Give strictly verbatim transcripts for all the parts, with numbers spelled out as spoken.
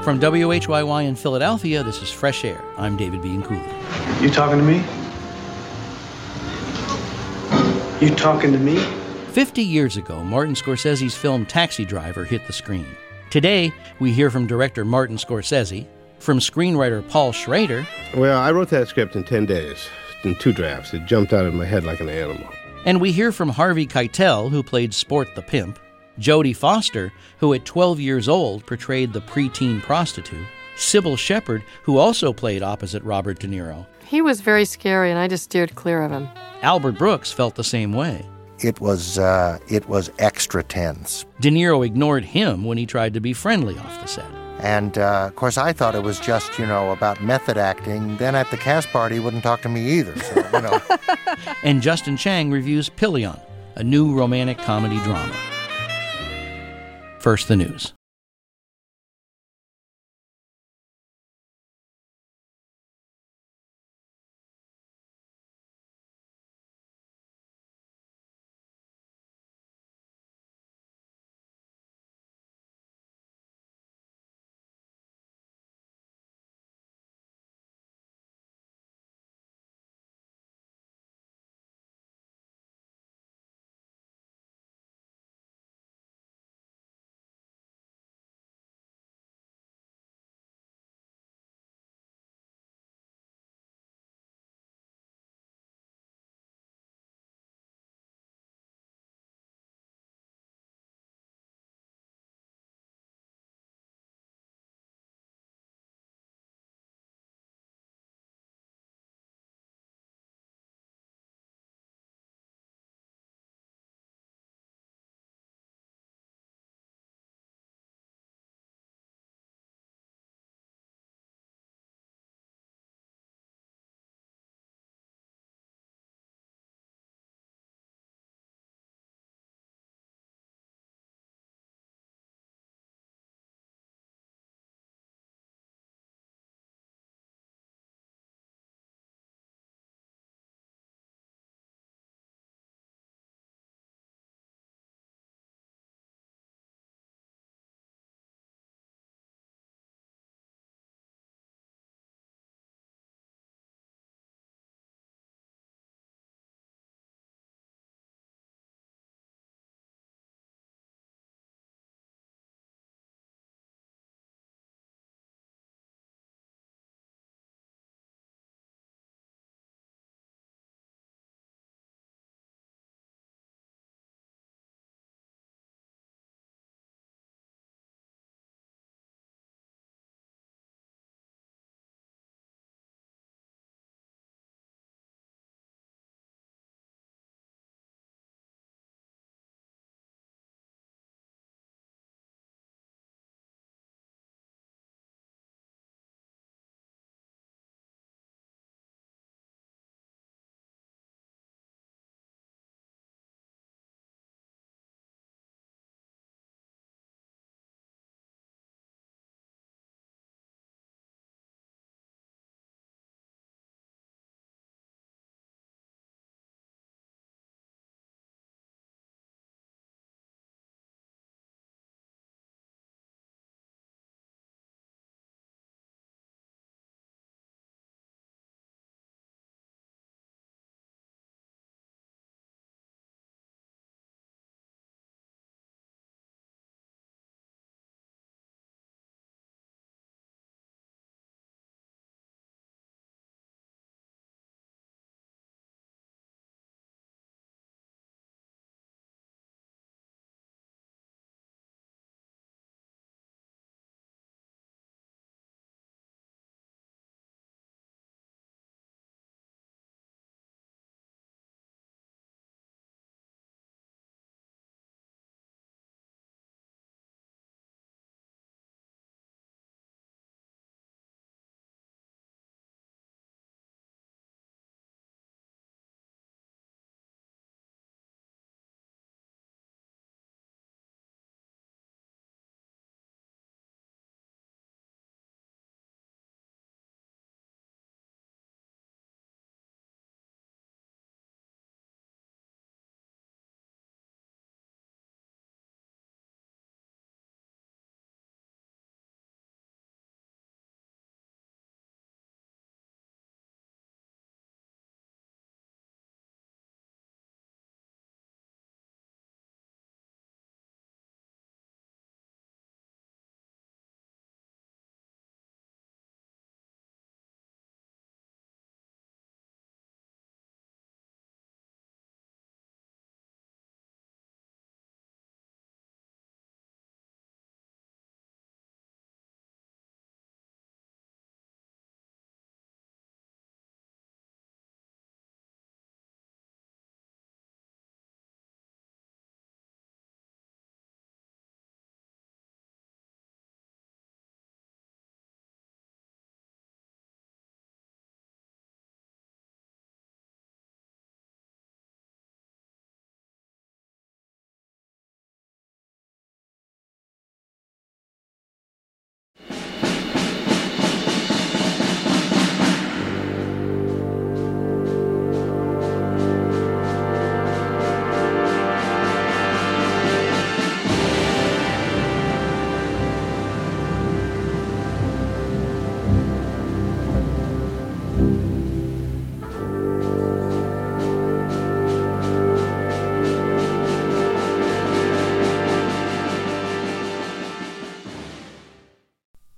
From W H Y Y in Philadelphia, this is Fresh Air. I'm David Bianculli. You talking to me? You talking to me? Fifty years ago, Martin Scorsese's film Taxi Driver hit the screen. Today, we hear from director Martin Scorsese, from screenwriter Paul Schrader. Well, I wrote that script in ten days, in two drafts. It jumped out of my head like an animal. And we hear from Harvey Keitel, who played Sport the Pimp, Jodie Foster, who at twelve years old portrayed the preteen prostitute, Sybil Shepherd, who also played opposite Robert De Niro. He was very scary, and I just steered clear of him. Albert Brooks felt the same way. It was uh, it was extra tense. De Niro ignored him when he tried to be friendly off the set. And, uh, of course, I thought it was just, you know, about method acting. Then at the cast party, he wouldn't talk to me either, so, you know. And Justin Chang reviews Pillon, a new romantic comedy drama. First, the news.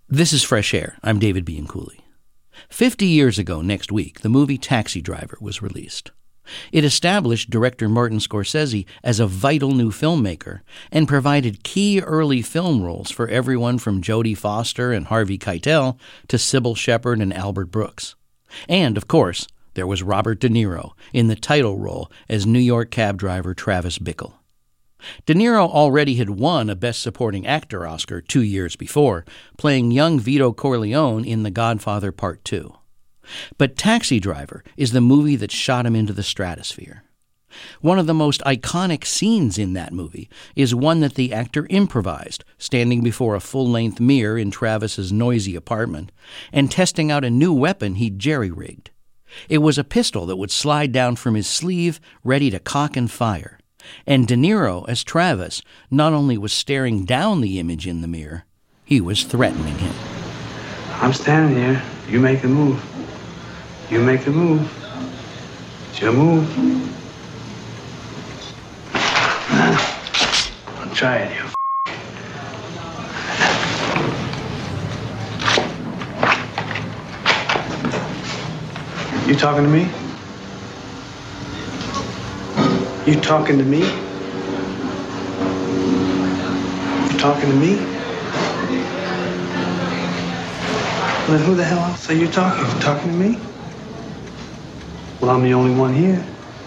This is Fresh Air. I'm David Bianculli. Fifty years ago next week, the movie Taxi Driver was released. It established director Martin Scorsese as a vital new filmmaker and provided key early film roles for everyone from Jodie Foster and Harvey Keitel to Sybil Shepherd and Albert Brooks. And, of course, there was Robert De Niro in the title role as New York cab driver Travis Bickle. De Niro already had won a Best Supporting Actor Oscar two years before, playing young Vito Corleone in The Godfather Part two. But Taxi Driver is the movie that shot him into the stratosphere. One of the most iconic scenes in that movie is one that the actor improvised, standing before a full-length mirror in Travis's noisy apartment and testing out a new weapon he'd jerry-rigged. It was a pistol that would slide down from his sleeve, ready to cock and fire. And De Niro, as Travis, not only was staring down the image in the mirror, he was threatening him. I'm standing here. You make the move. You make the move. It's your move. I'll try it, you f***. You talking to me? You talking to me? You talking to me? Well, then who the hell else are you talking? You talking to me? Well, I'm the only one here.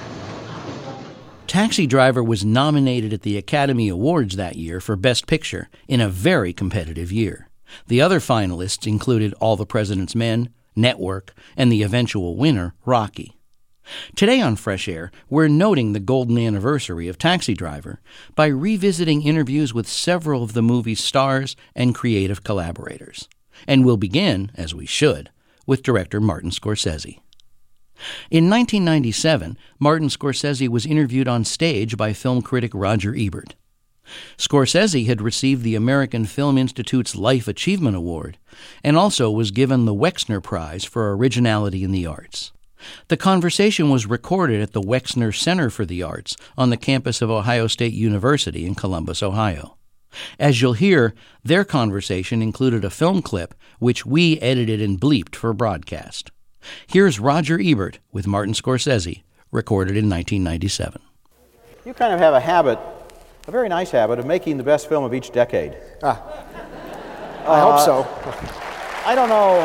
Taxi Driver was nominated at the Academy Awards that year for Best Picture in a very competitive year. The other finalists included All the President's Men, Network, and the eventual winner, Rocky. Today on Fresh Air, we're noting the golden anniversary of Taxi Driver by revisiting interviews with several of the movie's stars and creative collaborators. And we'll begin, as we should, with director Martin Scorsese. In nineteen ninety-seven, Martin Scorsese was interviewed on stage by film critic Roger Ebert. Scorsese had received the American Film Institute's Life Achievement Award and also was given the Wexner Prize for Originality in the Arts. The conversation was recorded at the Wexner Center for the Arts on the campus of Ohio State University in Columbus, Ohio. As you'll hear, their conversation included a film clip which we edited and bleeped for broadcast. Here's Roger Ebert with Martin Scorsese, recorded in nineteen ninety-seven. You kind of have a habit, a very nice habit, of making the best film of each decade. Ah, I uh, hope so. I don't know.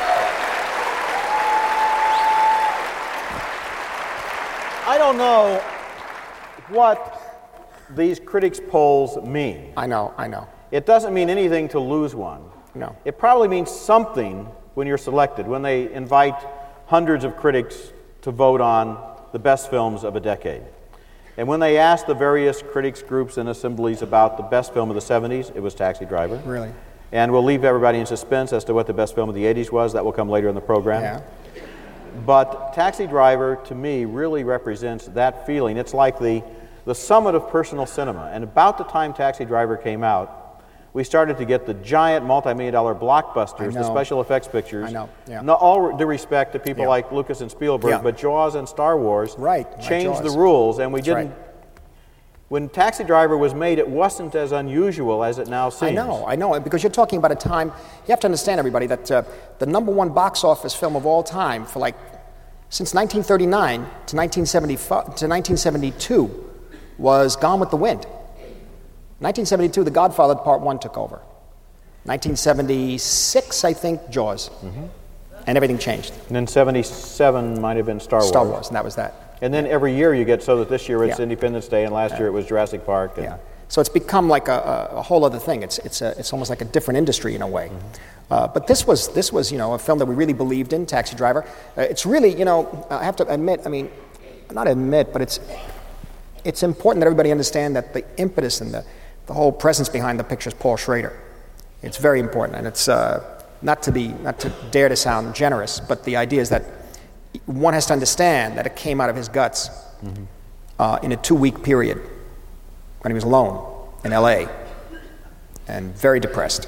I don't know what these critics' polls mean. I know, I know. It doesn't mean anything to lose one. No. It probably means something when you're selected, when they invite hundreds of critics to vote on the best films of a decade. And when they asked the various critics groups and assemblies about the best film of the seventies, it was Taxi Driver. Really? And we'll leave everybody in suspense as to what the best film of the eighties was. That will come later in the program. Yeah. But Taxi Driver, to me, really represents that feeling. It's like the, the summit of personal cinema. And about the time Taxi Driver came out, we started to get the giant multi-million dollar blockbusters, the special effects pictures. I know, yeah. No, all due respect to people Yeah. like Lucas and Spielberg, Yeah. but Jaws and Star Wars Right, like changed the Jaws. rules, and we That's didn't. right. When Taxi Driver was made, it wasn't as unusual as it now seems. I know, I know, because you're talking about a time, you have to understand, everybody, that uh, the number one box office film of all time for like, since nineteen thirty-nine to nineteen seventy-five, to nineteen seventy-two was Gone with the Wind. nineteen seventy-two, The Godfather Part one took over. nineteen seventy-six, I think, Jaws. Mm-hmm. And everything changed. And then seventy-seven might have been Star Wars. Star Wars, and that was that. And then every year you get, so that this year it's Yeah. Independence Day, and last Yeah. year it was Jurassic Park. And Yeah. So it's become like a, a, a whole other thing. It's it's a, it's almost like a different industry in a way. Mm-hmm. Uh, but this was this was you know a film that we really believed in, Taxi Driver. Uh, it's really you know I have to admit, I mean, not admit, but it's it's important that everybody understand that the impetus and the the whole presence behind the picture is Paul Schrader. It's very important, and it's uh, not to be not to dare to sound generous, but the idea is that one has to understand that it came out of his guts mm-hmm. uh, in a two-week period when he was alone in L A and very depressed.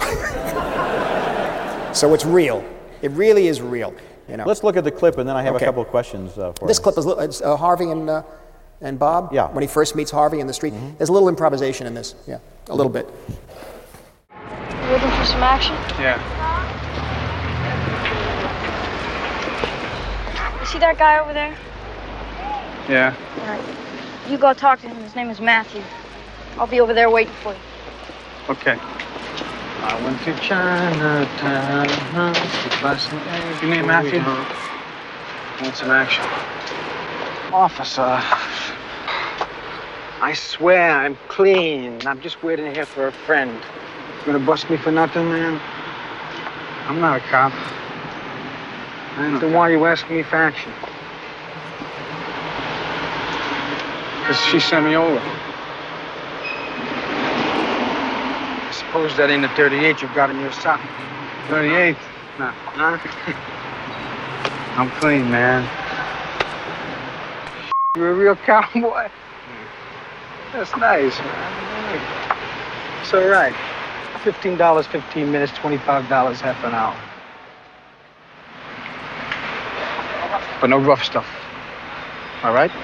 So it's real. It really is real. You know. Let's look at the clip, and then I have Okay. a couple of questions uh, for This you. clip is it's, uh, Harvey and uh, and Bob. Yeah. When he first meets Harvey in the street, mm-hmm. there's a little improvisation in this. Yeah, a little bit. Waiting for some action? Yeah. You see that guy over there? Yeah. All right. You go talk to him. His name is Matthew. I'll be over there waiting for you. Okay. I went to Chinatown. Your name, Matthew? Want some action? Officer, I swear I'm clean. I'm just waiting here for a friend. You gonna bust me for nothing, man? I'm not a cop. Then why are you asking me for action? Because she sent me over. I suppose that ain't the thirty-eight you've got in your sock. thirty-eight? Nah, huh? I'm clean, man. You're a real cowboy. That's nice, man. It's all right. fifteen dollars, fifteen minutes, twenty-five dollars, half an hour. But no rough stuff. All right?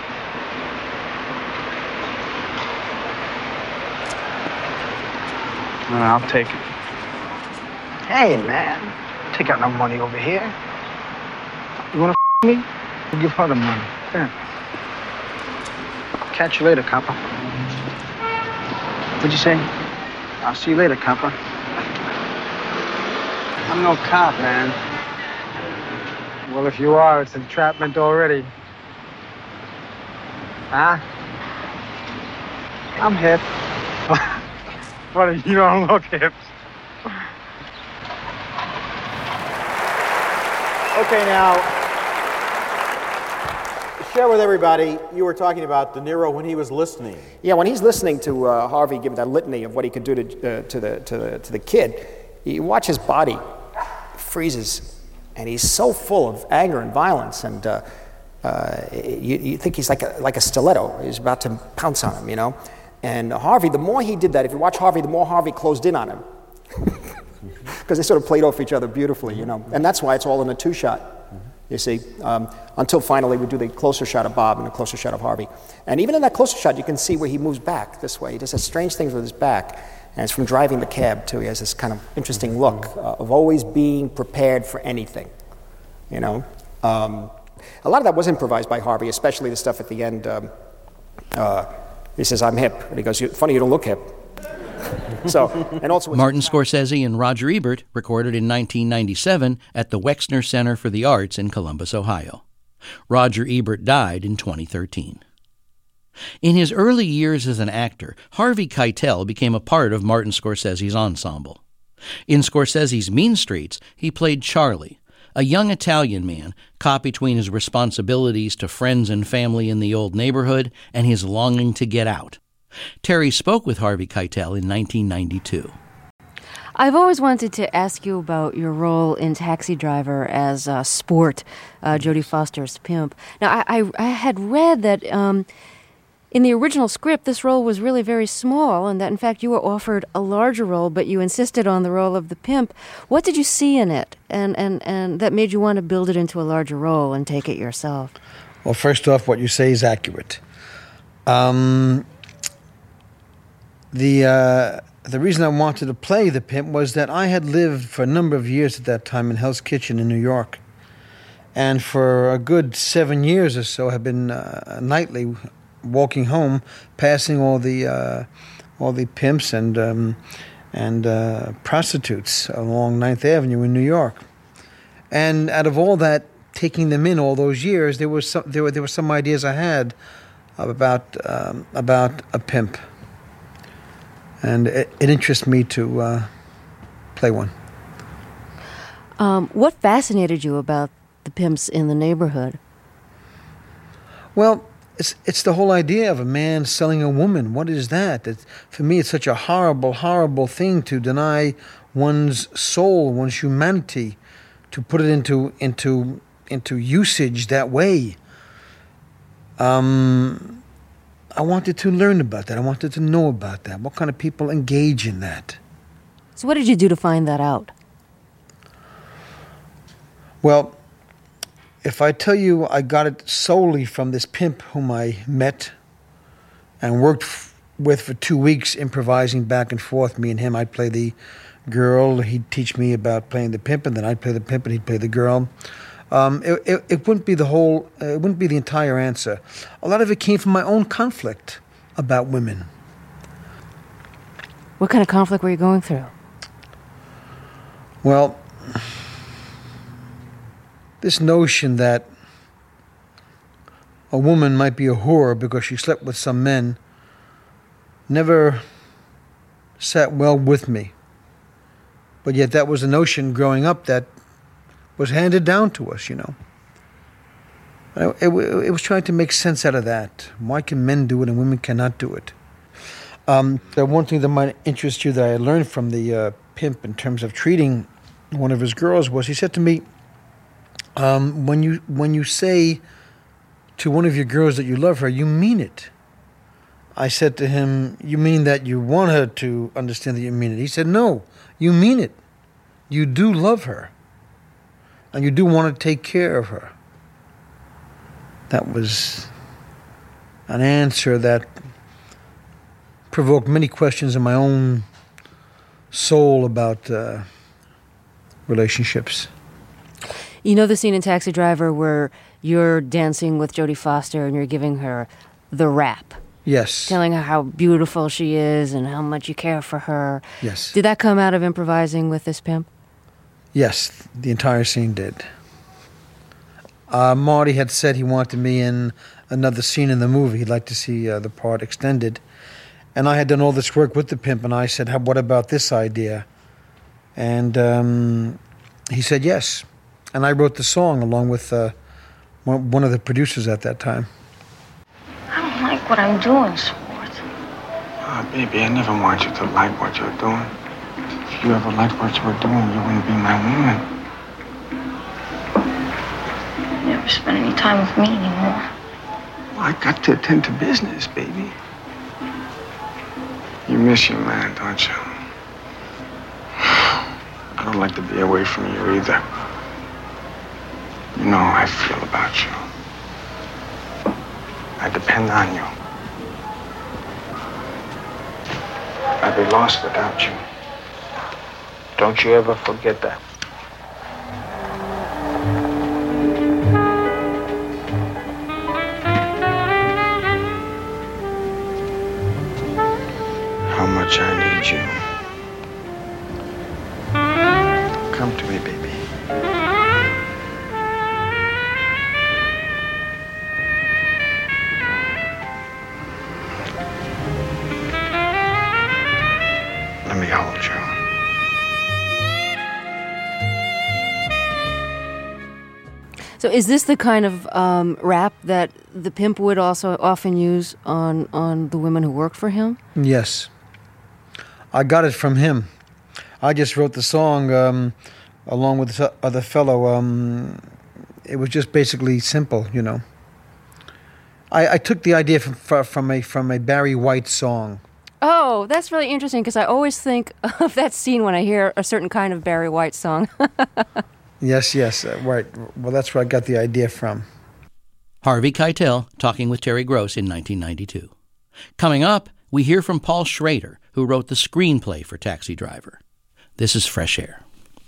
No, I'll take it. Hey, man. Take out no money over here. You wanna f me? We'll give her the money. Yeah. Catch you later, copper. What'd you say? I'll see you later, copper. I'm no cop, man. Well, if you are, it's entrapment already. Huh? I'm hip. But you don't look hip. Okay, now, share with everybody, you were talking about De Niro when he was listening. Yeah, when he's listening to uh, Harvey give that litany of what he could do to, uh, to, the, to, the, to the kid, you watch his body freezes, and he's so full of anger and violence, and uh, uh, you, you think he's like a, like a stiletto. He's about to pounce on him, you know? And Harvey, the more he did that, if you watch Harvey, the more Harvey closed in on him. Because they sort of played off each other beautifully, you know? And that's why it's all in a two-shot, you see? Um, until finally we do the closer shot of Bob and the closer shot of Harvey. And even in that closer shot, you can see where he moves back this way. He does strange things with his back. And it's from driving the cab, too. He has this kind of interesting look uh, of always being prepared for anything, you know? Um, a lot of that was improvised by Harvey, especially the stuff at the end. Um, uh, he says, I'm hip. And he goes, funny, you don't look hip. So, and also Martin Scorsese and Roger Ebert recorded in nineteen ninety-seven at the Wexner Center for the Arts in Columbus, Ohio. Roger Ebert died in twenty thirteen. In his early years as an actor, Harvey Keitel became a part of Martin Scorsese's ensemble. In Scorsese's Mean Streets, he played Charlie, a young Italian man caught between his responsibilities to friends and family in the old neighborhood and his longing to get out. Terry spoke with Harvey Keitel in nineteen ninety-two. I've always wanted to ask you about your role in Taxi Driver as uh, Sport, uh, Jodie Foster's pimp. Now, I, I, I had read that um, in the original script, this role was really very small, and that, in fact, you were offered a larger role, but you insisted on the role of the pimp. What did you see in it, and, and, and that made you want to build it into a larger role and take it yourself? Well, first off, what you say is accurate. Um... The uh, the reason I wanted to play the pimp was that I had lived for a number of years at that time in Hell's Kitchen in New York. And for a good seven years or so, have been uh, nightly walking home, passing all the uh, all the pimps and um, and uh, prostitutes along Ninth Avenue in New York. And out of all that, taking them in all those years, there was some, there were there were some ideas I had about um, about a pimp. And it, it interests me to uh, play one. Um, what fascinated you about the pimps in the neighborhood? Well, it's it's the whole idea of a man selling a woman. What is that? It, for me, it's such a horrible, horrible thing to deny one's soul, one's humanity, to put it into into into usage that way. Um. I wanted to learn about that. I wanted to know about that. What kind of people engage in that? So what did you do to find that out? Well, if I tell you I got it solely from this pimp whom I met and worked f- with for two weeks, improvising back and forth, me and him, I'd play the girl. He'd teach me about playing the pimp, and then I'd play the pimp, and he'd play the girl. Um, it, it, it wouldn't be the whole, uh, it wouldn't be the entire answer. A lot of it came from my own conflict about women. What kind of conflict were you going through? Well, this notion that a woman might be a whore because she slept with some men never sat well with me. But yet that was a notion growing up that was handed down to us, you know. It, it, it was trying to make sense out of that. Why can men do it and women cannot do it? Um, the one thing that might interest you that I learned from the uh, pimp in terms of treating one of his girls was he said to me, um, when you when you say to one of your girls that you love her, you mean it. I said to him, you mean that you want her to understand that you mean it? He said, no, you mean it. You do love her. And you do want to take care of her. That was an answer that provoked many questions in my own soul about uh, relationships. You know the scene in Taxi Driver where you're dancing with Jodie Foster and you're giving her the rap? Yes. Telling her how beautiful she is and how much you care for her. Yes. Did that come out of improvising with this pimp? Yes, the entire scene did. Uh, Marty had said he wanted me in another scene in the movie. He'd like to see uh, the part extended. And I had done all this work with the pimp, and I said, "How, what about this idea?" And um, he said yes. And I wrote the song along with uh, one, one of the producers at that time. I don't like what I'm doing, Sport. Oh, baby, I never want you to like what you're doing. If you ever liked what you were doing, you wouldn't be my woman. You never spend any time with me anymore. Well, I got to attend to business, baby. You miss your man, don't you? I don't like to be away from you either. You know how I feel about you. I depend on you. I'd be lost without you. Don't you ever forget that. How much I need you. Come to me, baby. Let me hold you. So is this the kind of um, rap that the pimp would also often use on, on the women who worked for him? Yes. I got it from him. I just wrote the song um, along with this other fellow. Um, it was just basically simple, you know. I, I took the idea from, from, a, from a Barry White song. Oh, that's really interesting because I always think of that scene when I hear a certain kind of Barry White song. Yes, yes, uh, right. Well, that's where I got the idea from. Harvey Keitel talking with Terry Gross in nineteen ninety-two. Coming up, we hear from Paul Schrader, who wrote the screenplay for Taxi Driver. This is Fresh Air.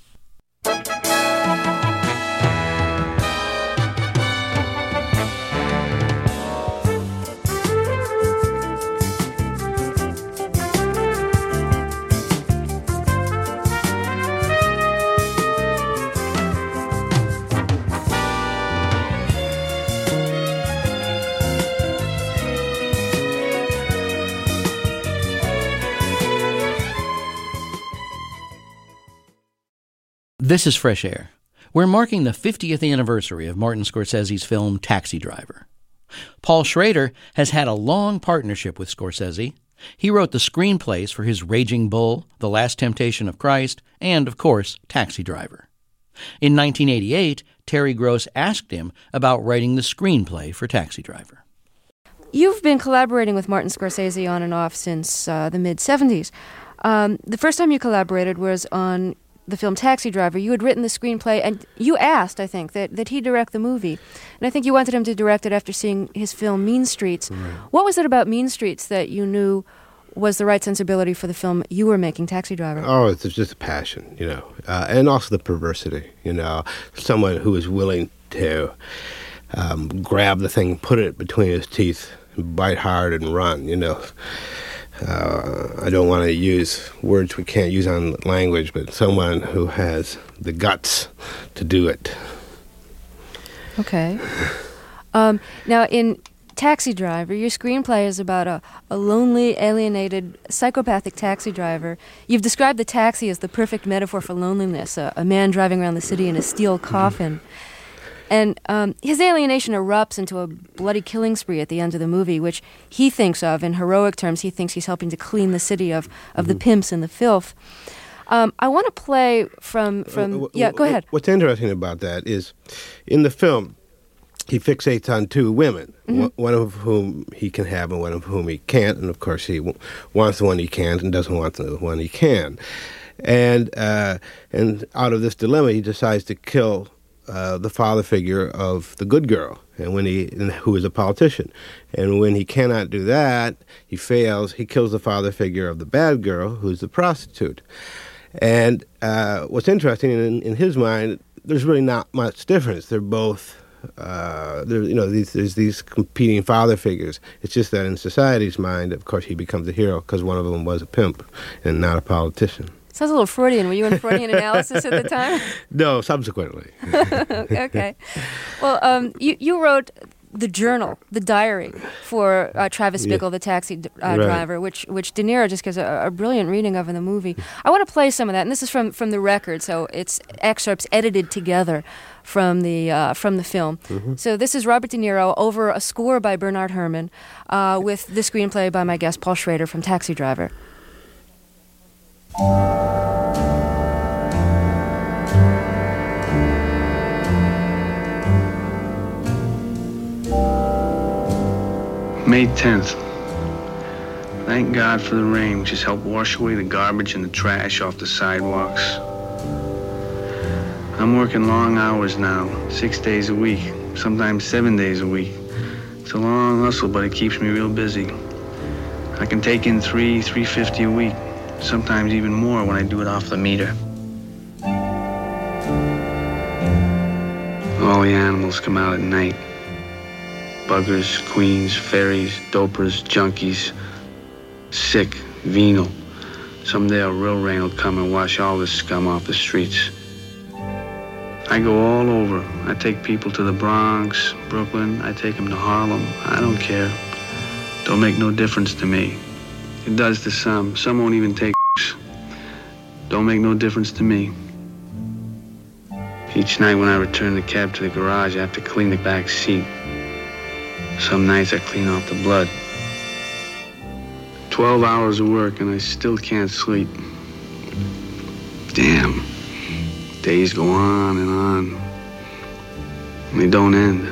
This is Fresh Air. We're marking the fiftieth anniversary of Martin Scorsese's film Taxi Driver. Paul Schrader has had a long partnership with Scorsese. He wrote the screenplays for his Raging Bull, The Last Temptation of Christ, and, of course, Taxi Driver. In nineteen eighty-eight, Terry Gross asked him about writing the screenplay for Taxi Driver. You've been collaborating with Martin Scorsese on and off since uh, the mid-seventies. Um, the first time you collaborated was on the film Taxi Driver. You had written the screenplay, and you asked, I think, that, that he direct the movie. And I think you wanted him to direct it after seeing his film Mean Streets. Right. What was it about Mean Streets that you knew was the right sensibility for the film you were making, Taxi Driver? Oh, it's just a passion, you know, uh, and also the perversity, you know, someone who is willing to um, grab the thing, put it between his teeth, bite hard and run, you know. Uh, I don't want to use words we can't use on language, but someone who has the guts to do it. Okay. Um, now, in Taxi Driver, your screenplay is about a, a lonely, alienated, psychopathic taxi driver. You've described the taxi as the perfect metaphor for loneliness, a, a man driving around the city in a steel coffin. And um, his alienation erupts into a bloody killing spree at the end of the movie, which he thinks of, in heroic terms, he thinks he's helping to clean the city of, of the pimps and the filth. Um, I want to play from, from... Yeah, go ahead. What's interesting about that is, in the film, he fixates on two women, mm-hmm. one, one of whom he can have and one of whom he can't. And, of course, he w- wants the one he can't and doesn't want the one he can. And, uh, and out of this dilemma, he decides to kill... Uh, the father figure of the good girl, and when he, who is a politician. And when he cannot do that, he fails, he kills the father figure of the bad girl, who's the prostitute. And uh, what's interesting, in, in his mind, there's really not much difference. They're both, uh, they're, you know, these, there's these competing father figures. It's just that in society's mind, of course, he becomes a hero because one of them was a pimp and not a politician. Sounds a little Freudian. Were you in Freudian analysis at the time? No, subsequently. Okay. Well, um, you, you wrote the journal, the diary, for uh, Travis Bickle, yeah. the taxi uh, right. driver, which which De Niro just gives a, a brilliant reading of in the movie. I want to play some of that, and this is from, from the record, so it's excerpts edited together from the uh, from the film. Mm-hmm. So this is Robert De Niro over a score by Bernard Herrmann, uh, with the screenplay by my guest Paul Schrader from Taxi Driver. May tenth. Thank God for the rain, which has helped wash away the garbage and the trash off the sidewalks. I'm working long hours now, six days a week, sometimes seven days a week. It's a long hustle, but it keeps me real busy. I can take in three, three fifty a week, sometimes even more when I do it off the meter. All the animals come out at night. Buggers, queens, fairies, dopers, junkies, sick, venal. Someday a real rain will come and wash all this scum off the streets. I go all over. I take people to the Bronx, Brooklyn. I take them to Harlem. I don't care. Don't make no difference to me. It does to some. Some won't even take Don't make no difference to me. Each night when I return the cab to the garage, I have to clean the back seat. Some nights I clean off the blood. Twelve hours of work and I still can't sleep. Damn. Days go on and on. And they don't end.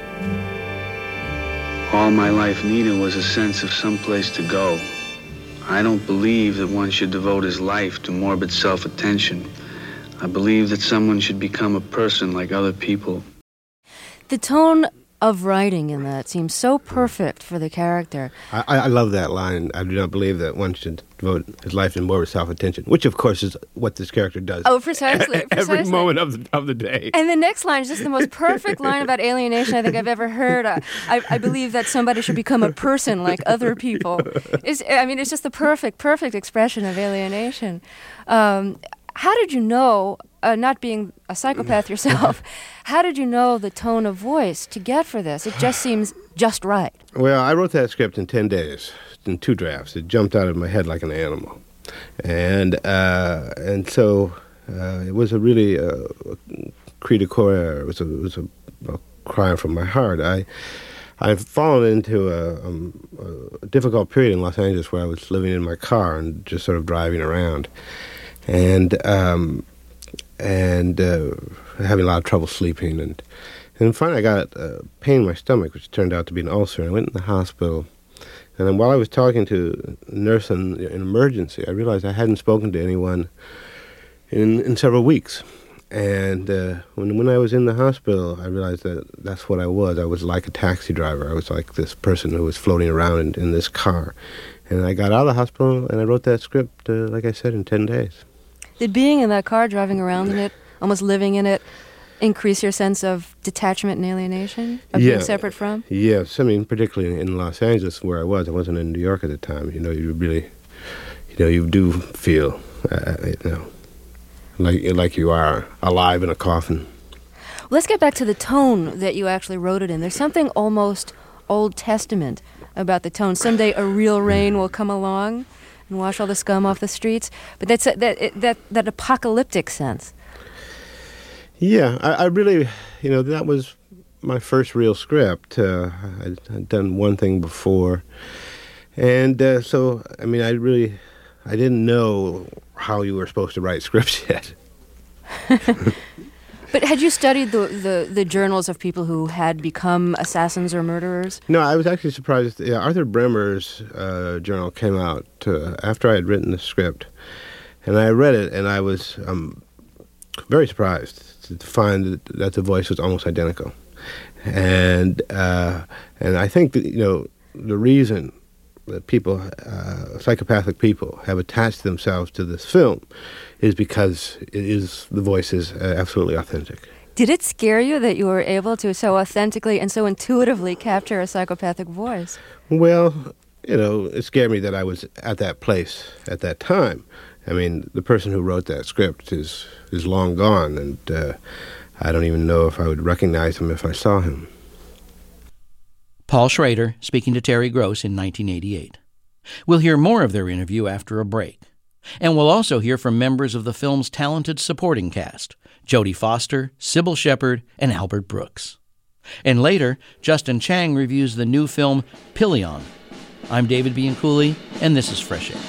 All my life needed was a sense of some place to go. I don't believe that one should devote his life to morbid self-attention. I believe that someone should become a person like other people. The tone of writing in that seems so perfect for the character. I, I love that line. I do not believe that one should devote his life to morbid self-attention, which, of course, is what this character does. Oh, precisely. Every precisely. moment of the, of the day. And the next line is just the most perfect line about alienation I think I've ever heard. I, I, I believe that somebody should become a person like other people. It's, I mean, it's just the perfect, perfect expression of alienation. Um, how did you know, uh, not being a psychopath yourself, how did you know the tone of voice to get for this? It just seems just right. Well, I wrote that script in ten days, in two drafts. It jumped out of my head like an animal. And uh, and so uh, it was a really uh, cri de coeur. It was a, it was a, a cry from my heart. I, I've fallen into a, um, a difficult period in Los Angeles where I was living in my car and just sort of driving around. And um, and uh, having a lot of trouble sleeping, and and finally I got a pain in my stomach, which turned out to be an ulcer. And I went in the hospital, and then while I was talking to a nurse in, in emergency, I realized I hadn't spoken to anyone in in several weeks, And uh, when when I was in the hospital, I realized that that's what I was. I was like a taxi driver. I was like this person who was floating around in, in this car. And I got out of the hospital, and I wrote that script, uh, like I said, in ten days. Did being in that car, driving around in it, almost living in it, increase your sense of detachment and alienation, of yeah. being separate from? Yes, I mean, particularly in Los Angeles, where I was. I wasn't in New York at the time. You know, you really, you know, you do feel, uh, you know, like like you are alive in a coffin. Let's get back to the tone that you actually wrote it in. There's something almost Old Testament about the tone. Someday a real rain will come along and wash all the scum off the streets. But that's a, that that that apocalyptic sense. Yeah, I, I really, you know, that was my first real script. Uh, I'd, I'd done one thing before, and uh, so I mean, I really, I didn't know how you were supposed to write scripts yet. But had you studied the, the, the journals of people who had become assassins or murderers? No, I was actually surprised. Yeah, Arthur Bremer's uh, journal came out uh, after I had written the script, and I read it, and I was um, very surprised to find that, that the voice was almost identical. And uh, and I think that, you know, the reason that people, uh, psychopathic people, have attached themselves to this film is because it is, the voice is uh, absolutely authentic. Did it scare you that you were able to so authentically and so intuitively capture a psychopathic voice? Well, you know, it scared me that I was at that place at that time. I mean, the person who wrote that script is is long gone, and uh, I don't even know if I would recognize him if I saw him. Paul Schrader speaking to Terry Gross in nineteen eighty-eight. We'll hear more of their interview after a break. And we'll also hear from members of the film's talented supporting cast, Jodie Foster, Sybil Shepherd, and Albert Brooks. And later, Justin Chang reviews the new film Pilion. I'm David Bianculli, and this is Fresh Air.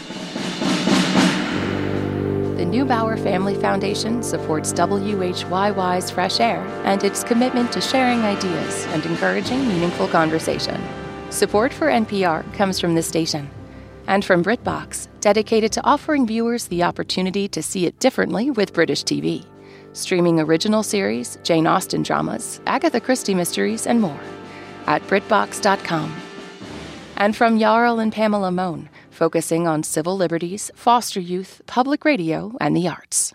The Neubauer Family Foundation supports W H Y Y's Fresh Air and its commitment to sharing ideas and encouraging meaningful conversation. Support for N P R comes from this station and from BritBox, dedicated to offering viewers the opportunity to see it differently with British T V, streaming original series, Jane Austen dramas, Agatha Christie mysteries, and more at Britbox dot com. And from Jarl and Pamela Mohn, focusing on civil liberties, foster youth, public radio, and the arts.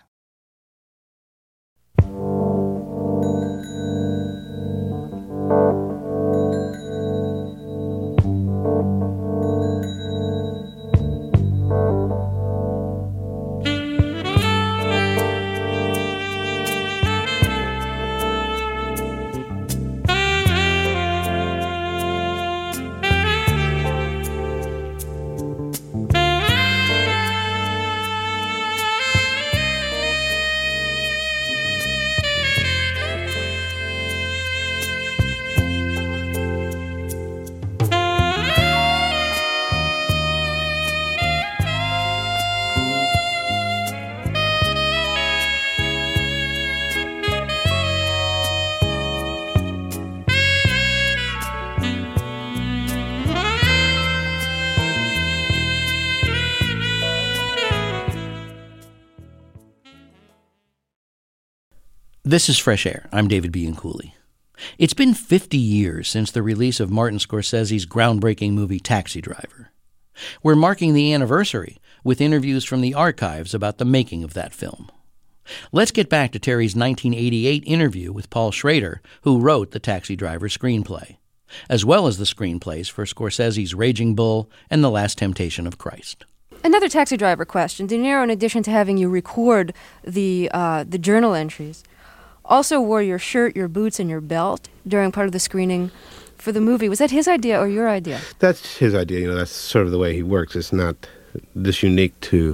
This is Fresh Air. I'm David Bianculli. It's been fifty years since the release of Martin Scorsese's groundbreaking movie Taxi Driver. We're marking the anniversary with interviews from the archives about the making of that film. Let's get back to Terry's nineteen eighty-eight interview with Paul Schrader, who wrote the Taxi Driver screenplay, as well as the screenplays for Scorsese's Raging Bull and The Last Temptation of Christ. Another Taxi Driver question. De Niro, in addition to having you record the uh, the journal entries, also wore your shirt, your boots, and your belt during part of the screening for the movie. Was that his idea or your idea? That's his idea. You know, that's sort of the way he works. It's not this unique to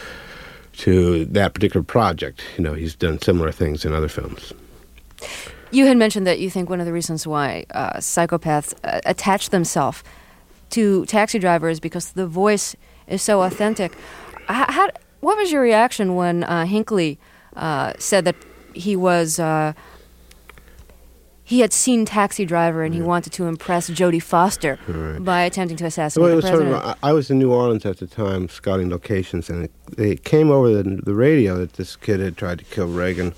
to that particular project. You know, he's done similar things in other films. You had mentioned that you think one of the reasons why uh, psychopaths uh, attach themselves to Taxi Driver is because the voice is so authentic. How, how, what was your reaction when uh, Hinckley uh, said that he was uh, he had seen Taxi Driver and he wanted to impress Jodie Foster right. by attempting to assassinate well, it the was president. sort of, I I was in New Orleans at the time scouting locations, and it, it came over the, the radio that this kid had tried to kill Reagan.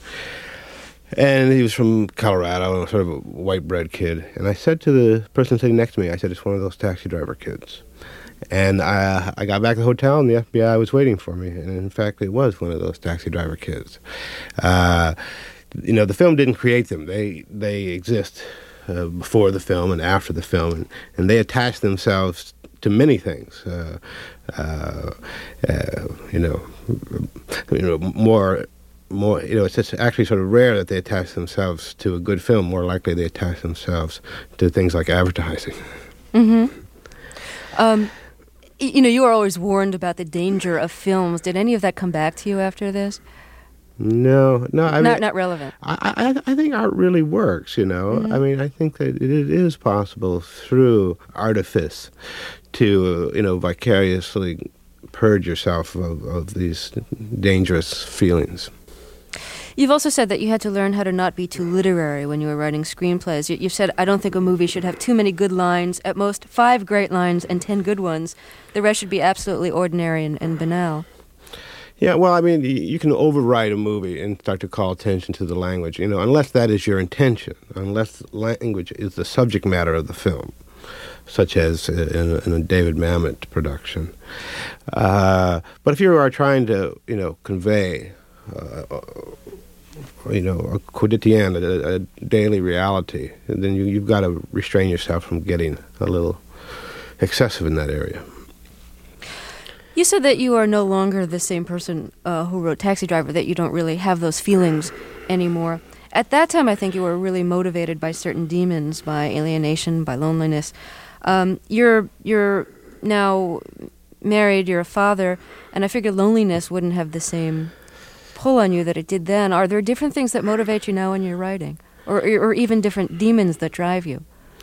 And he was from Colorado, sort of a white bread kid. And I said to the person sitting next to me, I said, it's one of those Taxi Driver kids. And I, I got back to the hotel, and the F B I was waiting for me. And in fact, it was one of those Taxi Driver kids. Uh, you know, the film didn't create them. They they exist uh, before the film and after the film, and, and they attach themselves to many things. Uh, uh, uh, you know, you know more. More, you know, it's just actually sort of rare that they attach themselves to a good film. More likely, they attach themselves to things like advertising. Mm-hmm. Um, y- you know, you were always warned about the danger of films. Did any of that come back to you after this? No, no, I not mean, not relevant. I, I, I think art really works. You know, Mm-hmm. I mean, I think that it is possible through artifice to, you know, vicariously purge yourself of, of these dangerous feelings. You've also said that you had to learn how to not be too literary when you were writing screenplays. You, you've said, I don't think a movie should have too many good lines, at most five great lines and ten good ones. The rest should be absolutely ordinary and, and banal. Yeah, well, I mean, y- you can overwrite a movie and start to call attention to the language, you know, unless that is your intention, unless language is the subject matter of the film, such as in a, in a David Mamet production. Uh, but if you are trying to, you know, convey Uh, you know, a quotidian, a, a daily reality, and then you, you've got to restrain yourself from getting a little excessive in that area. You said that you are no longer the same person uh, who wrote Taxi Driver, that you don't really have those feelings anymore. At that time, I think you were really motivated by certain demons, by alienation, by loneliness. Um, you're you're now married, you're a father, and I figured loneliness wouldn't have the same pull on you that it did then. Are there different things that motivate you now when you're writing, or or even different demons that drive you?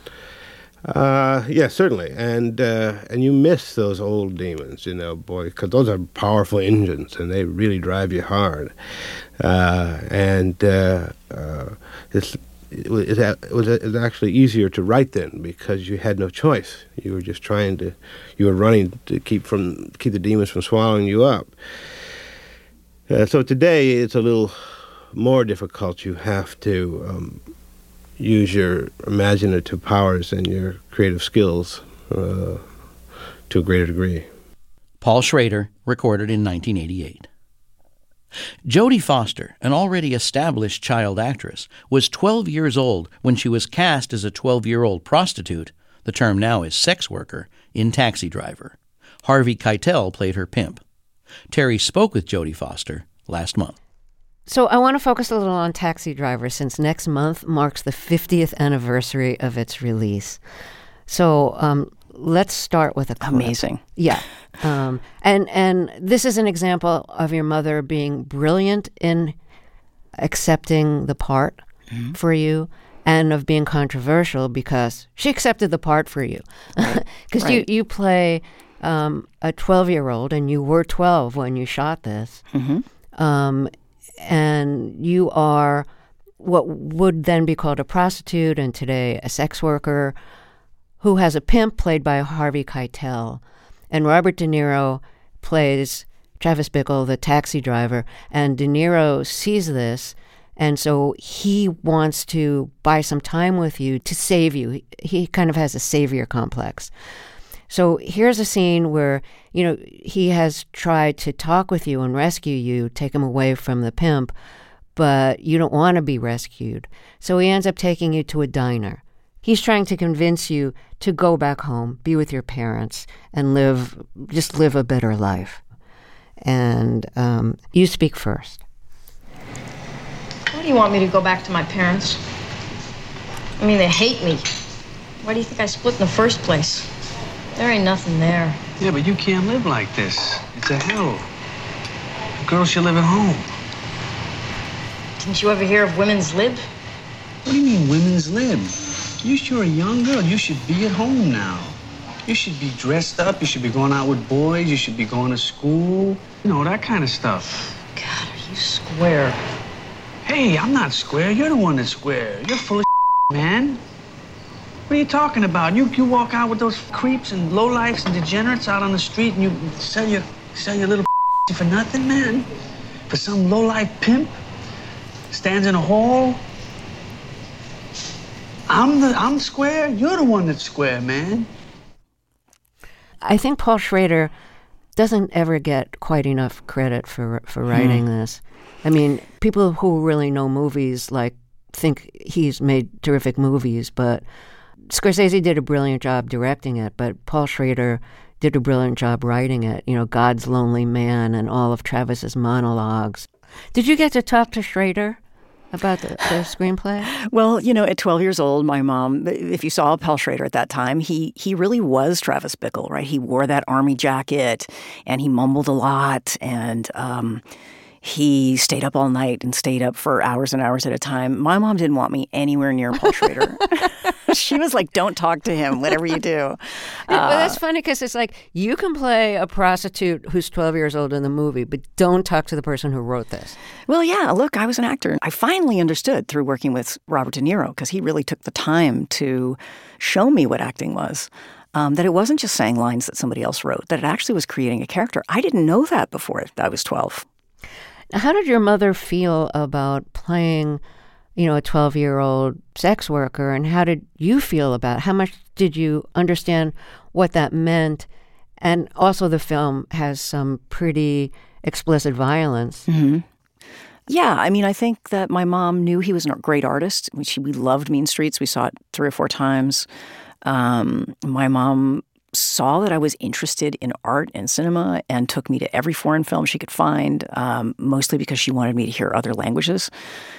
Uh, yeah, certainly, and uh, and you miss those old demons, you know, boy, because those are powerful engines, and they really drive you hard. Uh, and uh, uh, it's it was, it was it was actually easier to write then because you had no choice. You were just trying to, you were running to keep from keep the demons from swallowing you up. Uh, so today it's a little more difficult. You have to um, use your imaginative powers and your creative skills uh, to a greater degree. Paul Schrader, recorded in nineteen eighty-eight. Jodie Foster, an already established child actress, was twelve years old when she was cast as a twelve-year-old prostitute, the term now is sex worker, in Taxi Driver. Harvey Keitel played her pimp. Terry spoke with Jodie Foster last month. So I want to focus a little on Taxi Driver, since next month marks the fiftieth anniversary of its release. So um, let's start with a clip. Amazing. Yeah. Um, and, and this is an example of your mother being brilliant in accepting the part mm-hmm. for you, and of being controversial because she accepted the part for you. Because right. right. you, you play um, a twelve-year-old, and you were twelve when you shot this. Mm-hmm. Um, and you are what would then be called a prostitute, and today a sex worker, who has a pimp played by Harvey Keitel. And Robert De Niro plays Travis Bickle, the taxi driver. And De Niro sees this, and so he wants to buy some time with you to save you. He, he kind of has a savior complex. So here's a scene where, you know, he has tried to talk with you and rescue you, take him away from the pimp, but you don't want to be rescued. So he ends up taking you to a diner. He's trying to convince you to go back home, be with your parents, and live, just live a better life. And um, you speak first. Why do you want me to go back to my parents? I mean, they hate me. Why do you think I split in the first place? There ain't nothing there. Yeah, but you can't live like this. It's a hell. Girls should live at home. Didn't you ever hear of women's lib? What do you mean, women's lib? You sure a young girl. You should be at home now. You should be dressed up. You should be going out with boys. You should be going to school. You know, that kind of stuff. God, are you square? Hey, I'm not square. You're the one that's square. You're full of man. What are you talking about? You you walk out with those creeps and lowlifes and degenerates out on the street and you sell your sell your little for nothing, man? For some lowlife pimp? Stands in a hall? I'm the I'm square, you're the one that's square, man. I think Paul Schrader doesn't ever get quite enough credit for for writing hmm. this. I mean, people who really know movies like think he's made terrific movies, but Scorsese did a brilliant job directing it, but Paul Schrader did a brilliant job writing it. You know, God's Lonely Man and all of Travis's monologues. Did you get to talk to Schrader about the, the screenplay? Well, you know, at twelve years old, my mom, if you saw Paul Schrader at that time, he he really was Travis Bickle, right? He wore that army jacket and he mumbled a lot and um, he stayed up all night and stayed up for hours and hours at a time. My mom didn't want me anywhere near Paul Schrader. She was like, don't talk to him, whatever you do. Uh, but that's funny because it's like you can play a prostitute who's twelve years old in the movie, but don't talk to the person who wrote this. Well, yeah, look, I was an actor. I finally understood through working with Robert De Niro, because he really took the time to show me what acting was. Um, that it wasn't just saying lines that somebody else wrote, that it actually was creating a character. I didn't know that before I was twelve. Now, how did your mother feel about playing, you know, a twelve-year-old sex worker, and how did you feel about it? How much did you understand what that meant? And also the film has some pretty explicit violence. Mm-hmm. Yeah, I mean, I think that my mom knew he was a great artist. We, she, we loved Mean Streets. We saw it three or four times. Um, my mom saw that I was interested in art and cinema and took me to every foreign film she could find, um, mostly because she wanted me to hear other languages.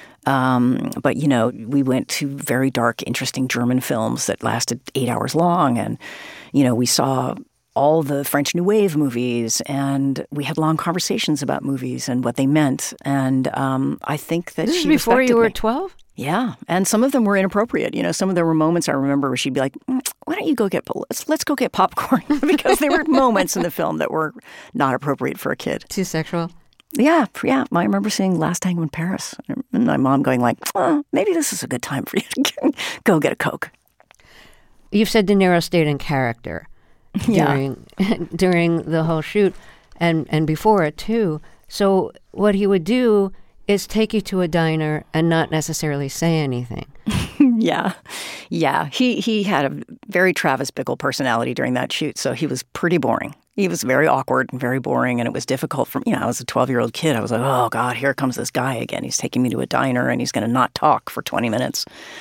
Um, but, you know, we went to very dark, interesting German films that lasted eight hours long. And, you know, we saw all the French New Wave movies, and we had long conversations about movies and what they meant. And um, I think that this she is before you were me. twelve? Yeah, and some of them were inappropriate. You know, some of them were moments I remember where she'd be like, mm, "Why don't you go get let's let's go get popcorn?" Because there were moments in the film that were not appropriate for a kid. Too sexual. Yeah, yeah. I remember seeing Last Tango in Paris, and my mom going like, oh, "Maybe this is a good time for you to go get a Coke." You've said De Niro stayed in character during yeah. during the whole shoot, and and before it too. So what he would do is take you to a diner and not necessarily say anything. yeah. Yeah. He he had a very Travis Bickle personality during that shoot, so he was pretty boring. He was very awkward and very boring, and it was difficult for me. You know, I was a twelve-year-old kid. I was like, oh, God, here comes this guy again. He's taking me to a diner, and he's going to not talk for twenty minutes.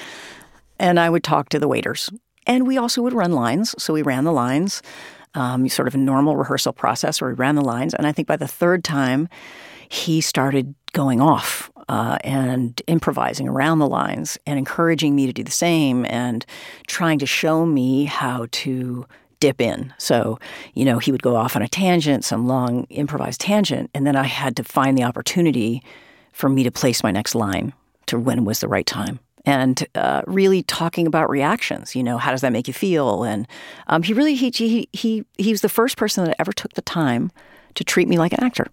And I would talk to the waiters. And we also would run lines, so we ran the lines, um, sort of a normal rehearsal process where we ran the lines. And I think by the third time, he started going off uh, and improvising around the lines and encouraging me to do the same and trying to show me how to dip in. So, you know, he would go off on a tangent, some long improvised tangent, and then I had to find the opportunity for me to place my next line to when was the right time. And uh, really talking about reactions, you know, how does that make you feel? And um, he really, he, he, he, he was the first person that ever took the time to treat me like an actor.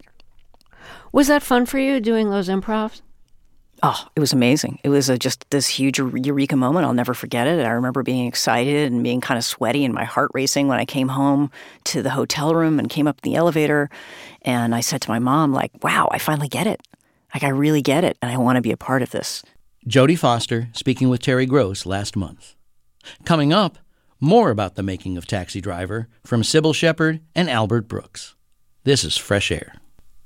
Was that fun for you, doing those improvs? Oh, it was amazing. It was a, just this huge eureka moment. I'll never forget it. I remember being excited and being kind of sweaty and my heart racing when I came home to the hotel room and came up in the elevator. And I said to my mom, like, wow, I finally get it. Like, I really get it, and I want to be a part of this. Jodie Foster speaking with Terry Gross last month. Coming up, more about the making of Taxi Driver from Sybil Shepherd and Albert Brooks. This is Fresh Air.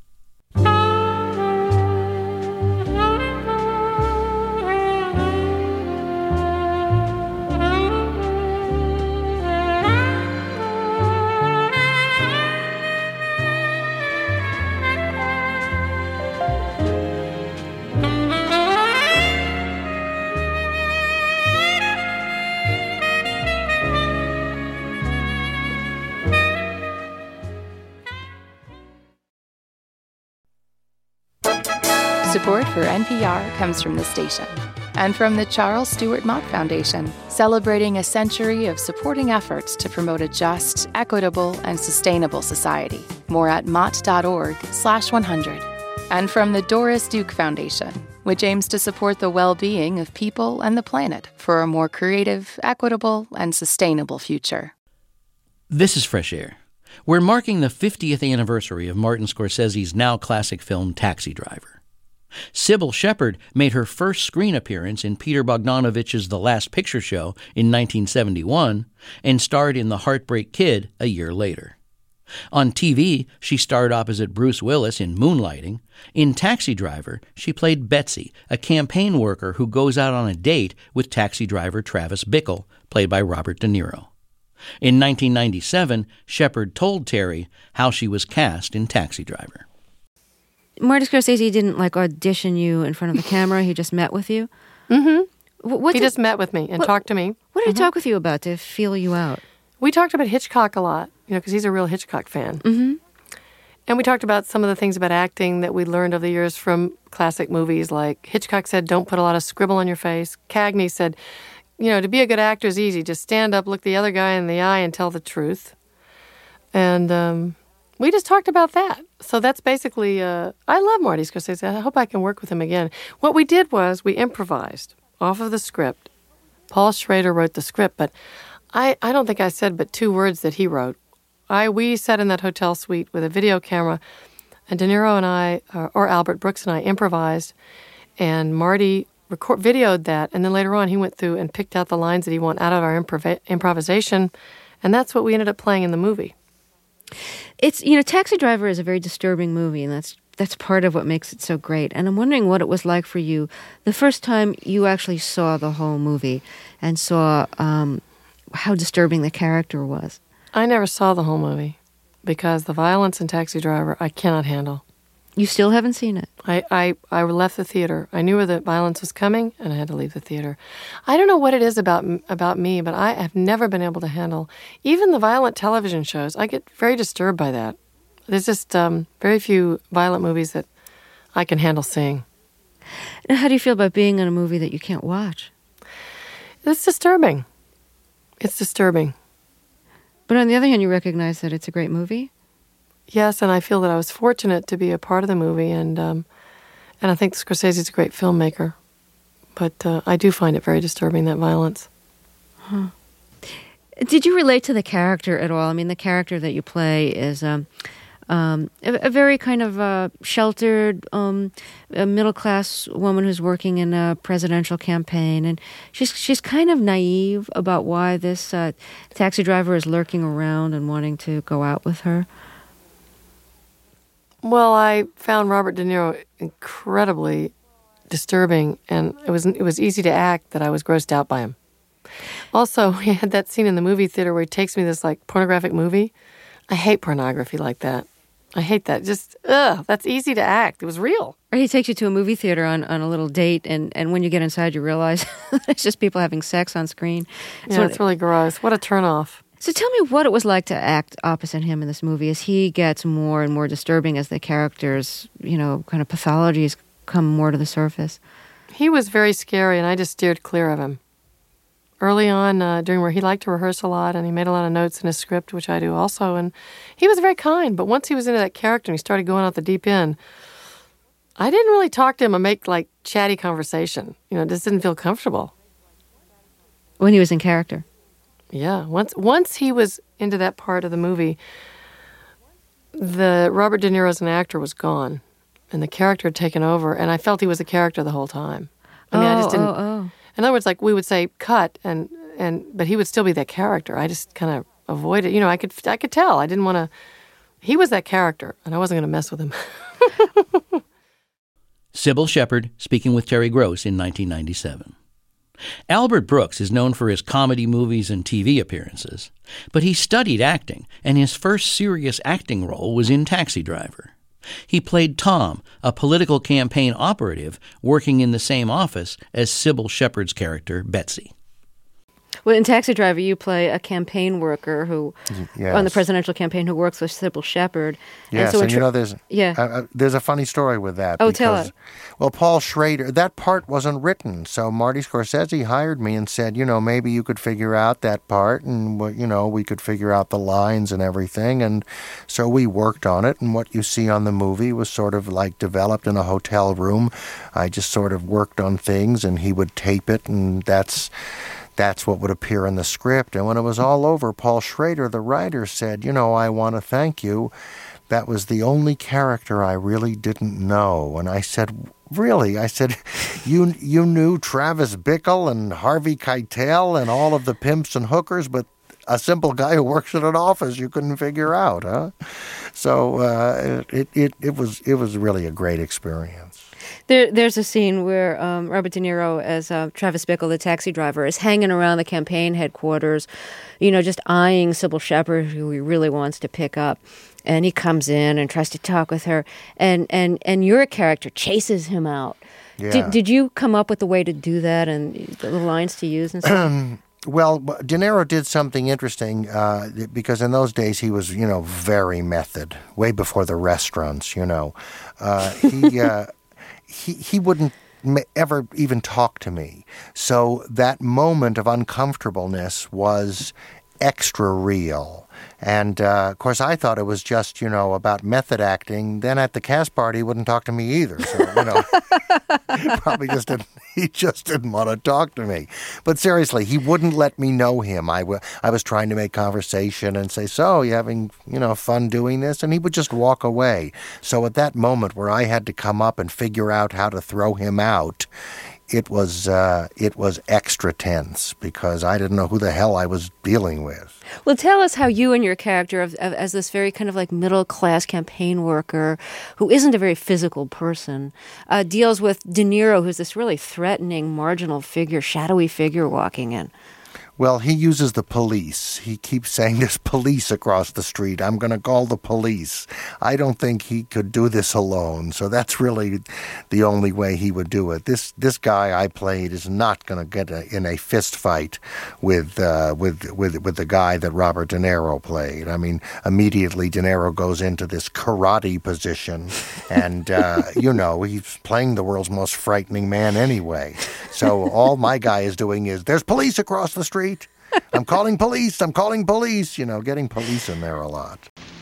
Support for N P R comes from the station and from the Charles Stewart Mott Foundation, celebrating a century of supporting efforts to promote a just, equitable, and sustainable society. More at mott.org slash 100. And from the Doris Duke Foundation, which aims to support the well-being of people and the planet for a more creative, equitable, and sustainable future. This is Fresh Air. We're marking the fiftieth anniversary of Martin Scorsese's now classic film Taxi Driver. Sybil Shepherd made her first screen appearance in Peter Bogdanovich's The Last Picture Show in nineteen seventy-one and starred in The Heartbreak Kid a year later. On T V, she starred opposite Bruce Willis in Moonlighting. In Taxi Driver, she played Betsy, a campaign worker who goes out on a date with taxi driver Travis Bickle, played by Robert De Niro. In nineteen ninety-seven, Shepherd told Terry how she was cast in Taxi Driver. Martin Scorsese didn't, like, audition you in front of the camera. He just met with you? Mm-hmm. What he did, just met with me and what, talked to me. What did mm-hmm. he talk with you about to feel you out? We talked about Hitchcock a lot, you know, because he's a real Hitchcock fan. Mm-hmm. And we talked about some of the things about acting that we learned over the years from classic movies, like Hitchcock said, don't put a lot of scribble on your face. Cagney said, you know, to be a good actor is easy. Just stand up, look the other guy in the eye, and tell the truth. And um, we just talked about that. So that's basically, uh, I love Marty Scorsese. I hope I can work with him again. What we did was we improvised off of the script. Paul Schrader wrote the script, but I, I don't think I said but two words that he wrote. I We sat in that hotel suite with a video camera, and De Niro and I, uh, or Albert Brooks and I, improvised, and Marty record, videoed that, and then later on he went through and picked out the lines that he wanted out of our improv- improvisation, and that's what we ended up playing in the movie. It's, you know, Taxi Driver is a very disturbing movie, and that's that's part of what makes it so great. And I'm wondering what it was like for you the first time you actually saw the whole movie and saw um, how disturbing the character was. I never saw the whole movie because the violence in Taxi Driver I cannot handle. You still haven't seen it? I, I, I left the theater. I knew where the violence was coming, and I had to leave the theater. I don't know what it is about about me, but I have never been able to handle even the violent television shows. I get very disturbed by that. There's just um, very few violent movies that I can handle seeing. Now, how do you feel about being in a movie that you can't watch? It's disturbing. It's disturbing. But on the other hand, you recognize that it's a great movie? Yes, and I feel that I was fortunate to be a part of the movie, and um, and I think Scorsese's a great filmmaker. But uh, I do find it very disturbing, that violence. Huh. Did you relate to the character at all? I mean, the character that you play is um, um, a, a very kind of uh, sheltered, um, a middle-class woman who's working in a presidential campaign, and she's she's kind of naive about why this uh, taxi driver is lurking around and wanting to go out with her. Well, I found Robert De Niro incredibly disturbing, and it was it was easy to act that I was grossed out by him. Also, we had that scene in the movie theater where he takes me to this like pornographic movie. I hate pornography like that. I hate that. Just, ugh, that's easy to act. It was real. Or he takes you to a movie theater on, on a little date, and, and when you get inside, you realize it's just people having sex on screen. Yeah, so it's really gross. What a turnoff. So tell me what it was like to act opposite him in this movie as he gets more and more disturbing as the characters, you know, kind of pathologies come more to the surface. He was very scary, and I just steered clear of him. Early on, uh, during where he liked to rehearse a lot, and he made a lot of notes in his script, which I do also, and he was very kind. But once he was into that character and he started going out the deep end, I didn't really talk to him and make, like, chatty conversation. You know, it just didn't feel comfortable. When he was in character? Yeah. Once once he was into that part of the movie, the Robert De Niro as an actor was gone, and the character had taken over, and I felt he was a character the whole time. I mean, oh, I just didn't... Oh, oh. In other words, like, we would say cut, and, and but he would still be that character. I just kind of avoided, you know, I could I could tell. I didn't want to, he was that character, and I wasn't going to mess with him. Sybil Shepherd speaking with Terry Gross in nineteen ninety-seven. Albert Brooks is known for his comedy movies and T V appearances, but he studied acting, and his first serious acting role was in Taxi Driver. He played Tom, a political campaign operative working in the same office as Sybil Shepherd's character, Betsy. Well, in Taxi Driver, you play a campaign worker who, Yes. on the presidential campaign, who works with Sybil Shepherd. Yes, so in and you tra- know, there's yeah. uh, uh, there's a funny story with that. Oh, because, tell it. Well, Paul Schrader, that part wasn't written, so Marty Scorsese hired me and said, you know, maybe you could figure out that part, and you know, we could figure out the lines and everything, and so we worked on it. And what you see on the movie was sort of like developed in a hotel room. I just sort of worked on things, and he would tape it, and that's. That's what would appear in the script. And when it was all over, Paul Schrader, the writer, said, you know, I want to thank you. That was the only character I really didn't know. And I said, really? I said, you you knew Travis Bickle and Harvey Keitel and all of the pimps and hookers, but a simple guy who works in an office you couldn't figure out, huh? So uh, it, it, it, was, it was really a great experience. There, there's a scene where um, Robert De Niro, as uh, Travis Bickle, the taxi driver, is hanging around the campaign headquarters, you know, just eyeing Sybil Shepherd, who he really wants to pick up. And he comes in and tries to talk with her, and, and, and your character chases him out. Yeah. Did, did you come up with a way to do that and the lines to use and stuff? Well, De Niro did something interesting uh, because in those days he was, you know, very method, way before the restaurants, you know. Uh, he... Uh, He he wouldn't ever even talk to me. So that moment of uncomfortableness was extra real. And, uh, of course, I thought it was just, you know, about method acting. Then at the cast party, he wouldn't talk to me either. So, you know, probably just didn't, he just didn't want to talk to me. But seriously, he wouldn't let me know him. I, w- I was trying to make conversation and say, so, you having, you know, fun doing this? And he would just walk away. So at that moment where I had to come up and figure out how to throw him out, it was uh, it was extra tense because I didn't know who the hell I was dealing with. Well, tell us how you and your character, of, of, as this very kind of like middle-class campaign worker who isn't a very physical person, uh, deals with De Niro, who's this really threatening, marginal figure, shadowy figure walking in. Well, he uses the police. He keeps saying there's police across the street. I'm going to call the police. I don't think he could do this alone. So that's really the only way he would do it. This this guy I played is not going to get a, in a fist fight with uh, with with with the guy that Robert De Niro played. I mean, immediately De Niro goes into this karate position, and uh, you know he's playing the world's most frightening man anyway. So all my guy is doing is there's police across the street. I'm calling police. I'm calling police. You know, getting police in there a lot.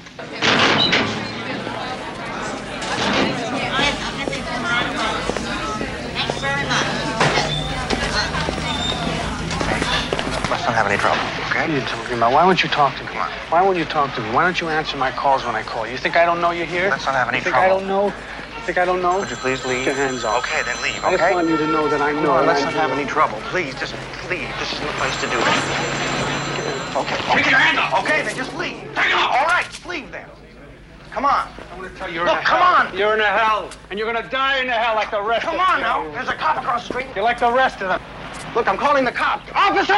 Let's not have any trouble, okay? What are you talking about? Why won't you talk to me? Come on. Why won't you talk to me? Why don't you answer my calls when I call? You think I don't know you're here? Let's not have any you think trouble. I don't know? You think I don't know? Would you please leave? Get your hands off. Okay, then leave, I okay? just want you to know that I know. Come on, and let's I not do. have any trouble. Please, just leave. This isn't the place to do this. Okay. Take your hand off. Okay, then just leave. Take it off. All right, just leave then. Come on. I'm going to tell you, you're Look, in a come hell. on. You're in a hell, and you're going to die in a hell like the rest Come of on you. now. There's a cop across the street. You're like the rest of them. Look, I'm calling the cops. Officer!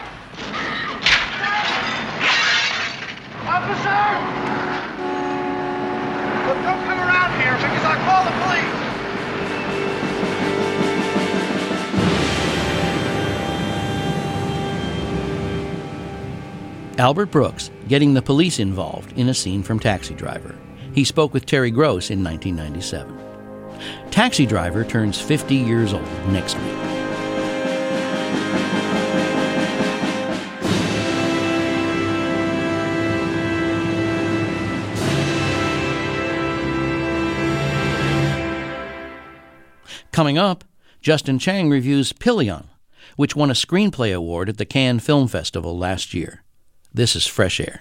Officer! Look, don't come around here because I'll call the police. Albert Brooks getting the police involved in a scene from Taxi Driver. He spoke with Terry Gross in nineteen ninety-seven. Taxi Driver turns fifty years old next week. Coming up, Justin Chang reviews Pelion, which won a Screenplay Award at the Cannes Film Festival last year. This is Fresh Air.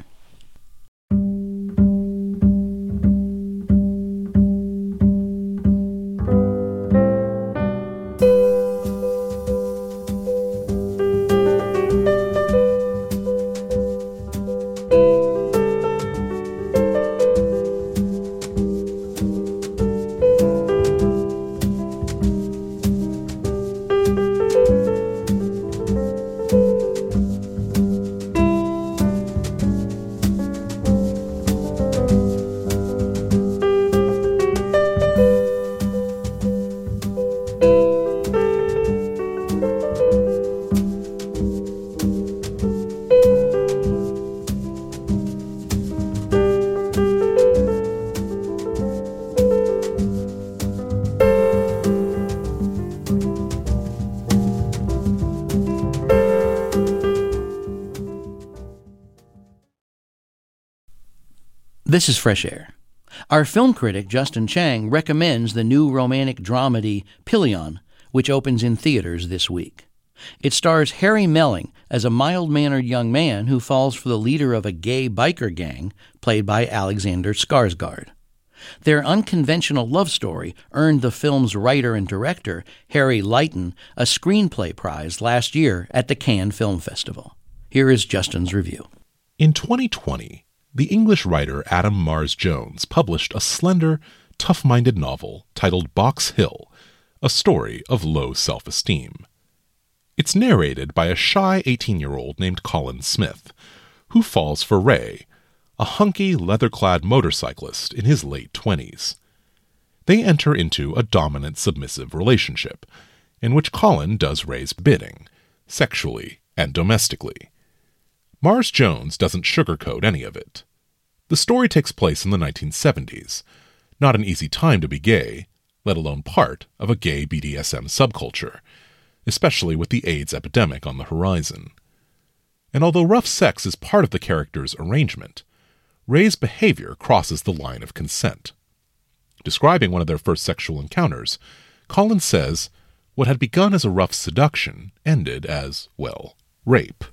This is Fresh Air. Our film critic, Justin Chang, recommends the new romantic dramedy Pilion, which opens in theaters this week. It stars Harry Melling as a mild-mannered young man who falls for the leader of a gay biker gang, played by Alexander Skarsgård. Their unconventional love story earned the film's writer and director, Harry Leighton, a screenplay prize last year at the Cannes Film Festival. Here is Justin's review. In twenty twenty, the English writer Adam Mars-Jones published a slender, tough-minded novel titled Box Hill, a story of low self-esteem. It's narrated by a shy eighteen-year-old named Colin Smith, who falls for Ray, a hunky, leather-clad motorcyclist in his late twenties. They enter into a dominant, submissive relationship, in which Colin does Ray's bidding, sexually and domestically. Mars-Jones doesn't sugarcoat any of it. The story takes place in the nineteen seventies, not an easy time to be gay, let alone part of a gay B D S M subculture, especially with the AIDS epidemic on the horizon. And although rough sex is part of the character's arrangement, Ray's behavior crosses the line of consent. Describing one of their first sexual encounters, Colin says, what had begun as a rough seduction ended as, well, rape.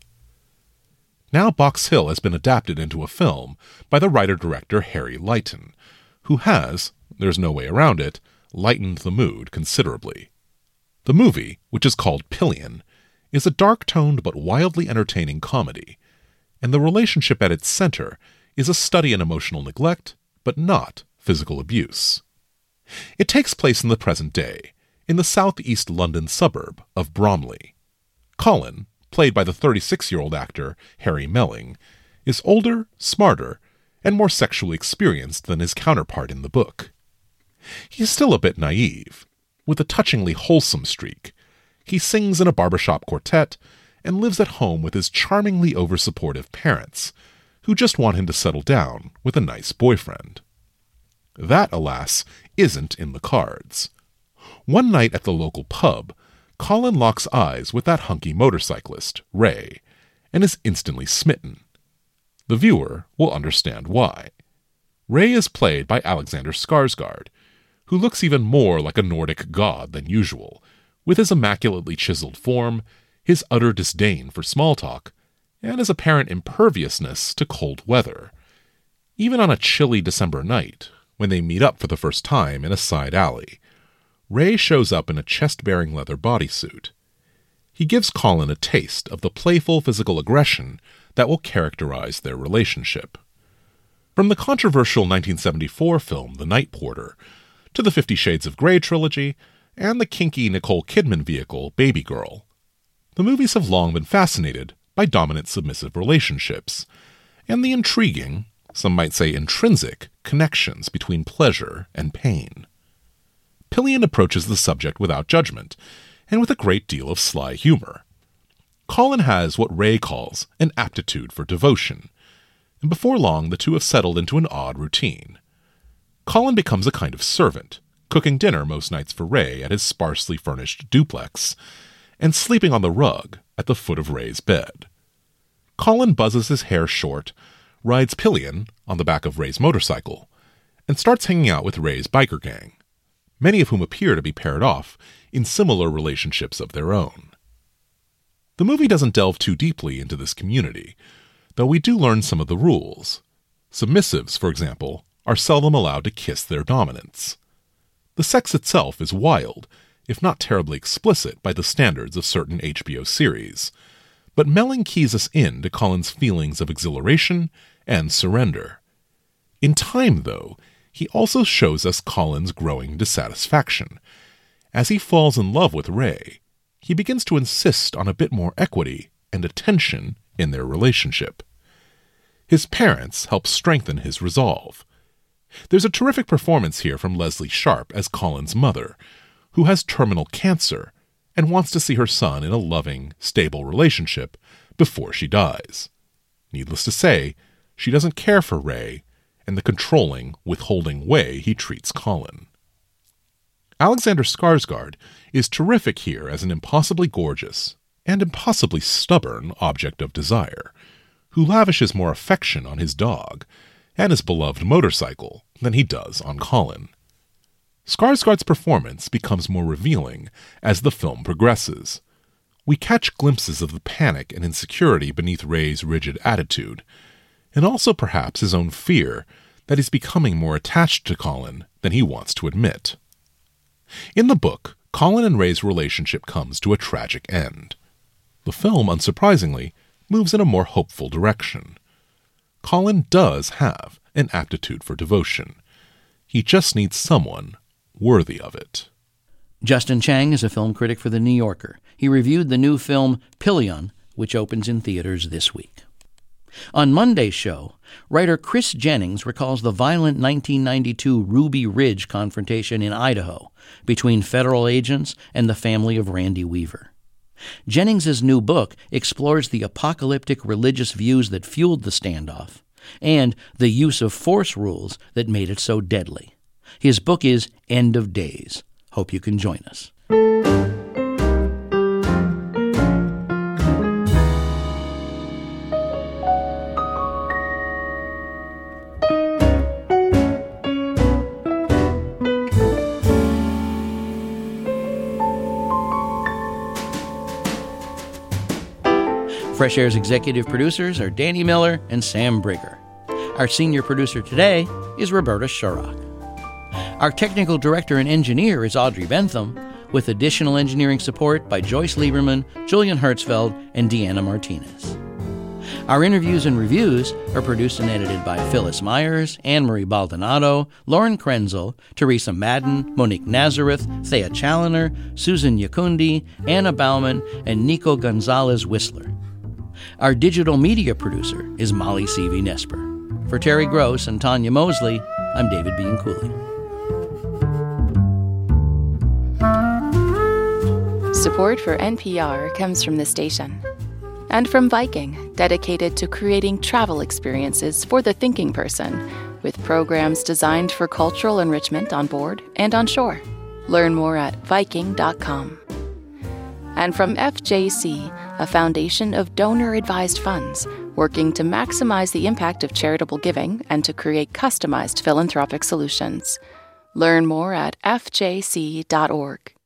Now Box Hill has been adapted into a film by the writer-director Harry Leighton, who has, there's no way around it, lightened the mood considerably. The movie, which is called Pilion, is a dark-toned but wildly entertaining comedy, and the relationship at its center is a study in emotional neglect, but not physical abuse. It takes place in the present day, in the southeast London suburb of Bromley. Colin, played by the thirty-six-year-old actor Harry Melling, is older, smarter, and more sexually experienced than his counterpart in the book. He is still a bit naive, with a touchingly wholesome streak. He sings in a barbershop quartet and lives at home with his charmingly over-supportive parents, who just want him to settle down with a nice boyfriend. That, alas, isn't in the cards. One night at the local pub, Colin locks eyes with that hunky motorcyclist, Ray, and is instantly smitten. The viewer will understand why. Ray is played by Alexander Skarsgård, who looks even more like a Nordic god than usual, with his immaculately chiseled form, his utter disdain for small talk, and his apparent imperviousness to cold weather. Even on a chilly December night, when they meet up for the first time in a side alley, Ray shows up in a chest-bearing leather bodysuit. He gives Colin a taste of the playful physical aggression that will characterize their relationship. From the controversial nineteen seventy-four film The Night Porter, to the Fifty Shades of Grey trilogy, and the kinky Nicole Kidman vehicle Baby Girl, the movies have long been fascinated by dominant submissive relationships, and the intriguing, some might say intrinsic, connections between pleasure and pain. Pilion approaches the subject without judgment, and with a great deal of sly humor. Colin has what Ray calls an aptitude for devotion, and before long the two have settled into an odd routine. Colin becomes a kind of servant, cooking dinner most nights for Ray at his sparsely furnished duplex, and sleeping on the rug at the foot of Ray's bed. Colin buzzes his hair short, rides Pilion on the back of Ray's motorcycle, and starts hanging out with Ray's biker gang, many of whom appear to be paired off in similar relationships of their own. The movie doesn't delve too deeply into this community, though we do learn some of the rules. Submissives, for example, are seldom allowed to kiss their dominants. The sex itself is wild, if not terribly explicit by the standards of certain H B O series, but Melling keys us in to Colin's feelings of exhilaration and surrender. In time, though, he also shows us Colin's growing dissatisfaction. As he falls in love with Ray, he begins to insist on a bit more equity and attention in their relationship. His parents help strengthen his resolve. There's a terrific performance here from Leslie Sharp as Colin's mother, who has terminal cancer and wants to see her son in a loving, stable relationship before she dies. Needless to say, she doesn't care for Ray and the controlling, withholding way he treats Colin. Alexander Skarsgård is terrific here as an impossibly gorgeous and impossibly stubborn object of desire, who lavishes more affection on his dog and his beloved motorcycle than he does on Colin. Skarsgård's performance becomes more revealing as the film progresses. We catch glimpses of the panic and insecurity beneath Ray's rigid attitude, and also perhaps his own fear that he's becoming more attached to Colin than he wants to admit. In the book, Colin and Ray's relationship comes to a tragic end. The film, unsurprisingly, moves in a more hopeful direction. Colin does have an aptitude for devotion. He just needs someone worthy of it. Justin Chang is a film critic for The New Yorker. He reviewed the new film Pelion, which opens in theaters this week. On Monday's show, writer Chris Jennings recalls the violent nineteen ninety-two Ruby Ridge confrontation in Idaho between federal agents and the family of Randy Weaver. Jennings' new book explores the apocalyptic religious views that fueled the standoff and the use of force rules that made it so deadly. His book is End of Days. Hope you can join us. Fresh Air's executive producers are Danny Miller and Sam Brigger. Our senior producer today is Roberta Shurrock. Our technical director and engineer is Audrey Bentham, with additional engineering support by Joyce Lieberman, Julian Hertzfeld, and Deanna Martinez. Our interviews and reviews are produced and edited by Phyllis Myers, Anne-Marie Baldonado, Lauren Krenzel, Teresa Madden, Monique Nazareth, Thea Challoner, Susan Yakundi, Anna Bauman, and Nico Gonzalez-Whistler. Our digital media producer is Molly Seavey-Nesper. For Terry Gross and Tanya Mosley, I'm David Bianculli. Support for N P R comes from the station and from Viking, dedicated to creating travel experiences for the thinking person, with programs designed for cultural enrichment on board and on shore. Learn more at Viking dot com. And from F J C, a foundation of donor-advised funds working to maximize the impact of charitable giving and to create customized philanthropic solutions. Learn more at F J C dot org.